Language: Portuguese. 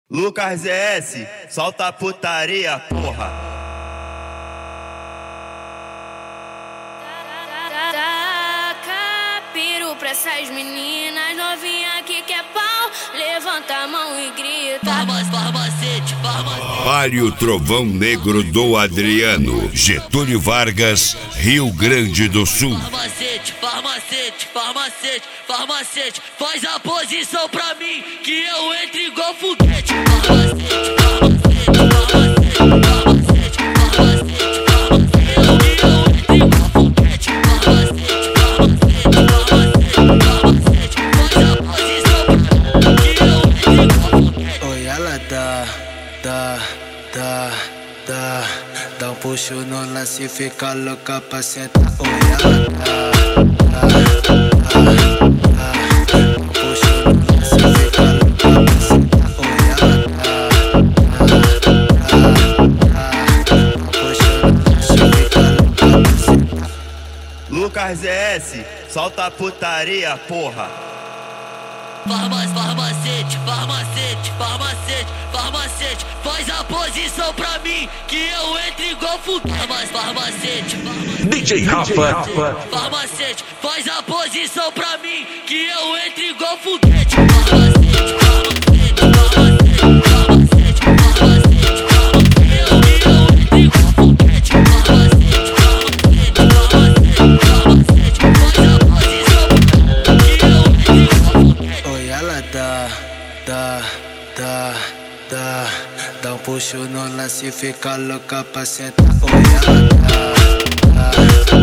Lucas ES, solta a putaria, porra. Taca piru pra essas meninas novinha que quer pau, levanta a mão e grita. Farmacete. Vale o Trovão Negro do Adriano, Getúlio Vargas, Rio Grande do Sul. Farmacete, faz a posição pra mim, que eu entro igual foguete. Oi, ela dá um puxo no lance e fica louca pra sentar. Oi, ela dá um puxo no lance e fica louca pra sentar. Oi, ela dá um puxo no lance e fica louca pra sentar. Lucas ES, solta a putaria, porra. Farmacete, faz a posição pra mim, que eu entro igual foguete. DJ Rafa. Farmacete, faz a posição pra mim, que eu entro igual foguete. Oi, ela dá um puxo no lance e fica louca pra sentar. Oi, ela dá